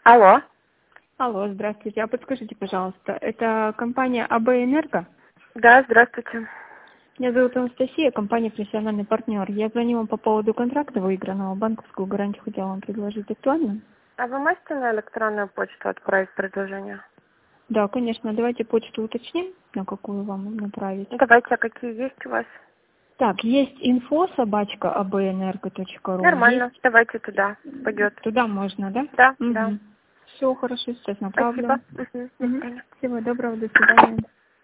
Алло. Алло, здравствуйте. А подскажите, пожалуйста, это компания АБ Энерго? Да, здравствуйте. Меня зовут Анастасия, компания «Профессиональный партнер». Я звоню вам по поводу контракта выигранного. Банковскую гарантию хотела вам предложить. Актуально? А вы можете на электронную почту отправить предложение? Да, конечно. Давайте почту уточним, на какую вам направить. Давайте, а какие есть у вас? Так, есть info@abэнерго.ру. Нормально, Есть... давайте туда, пойдет. Туда можно, да? Да, да. Угу. Все хорошо, сейчас Спасибо. направлю. До Угу. свидания. Всего доброго, до свидания.